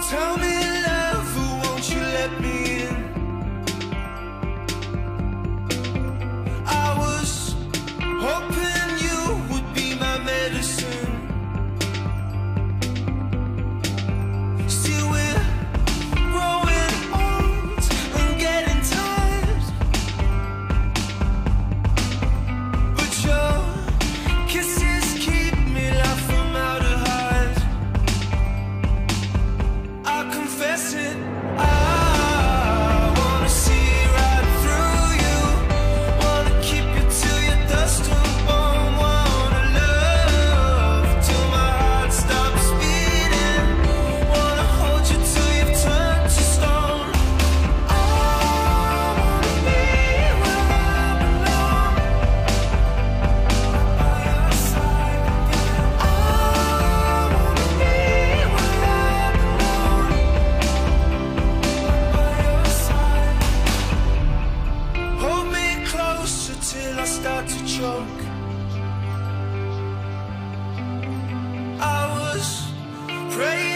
Tell me, love, won't you let me in? I was hoping you would be my medicine. Still we're growing old and getting tired, but your kisses keep me laughing out of hide. I confess it, I wanna see right through you. Wanna keep you till your dust and bone. Wanna love till my heart stops beating. Wanna hold you till you've turned to stone. I wanna be where I belong, by your side again. I wanna be where I belong, by your side. Hold me closer till I start to choke. I was praying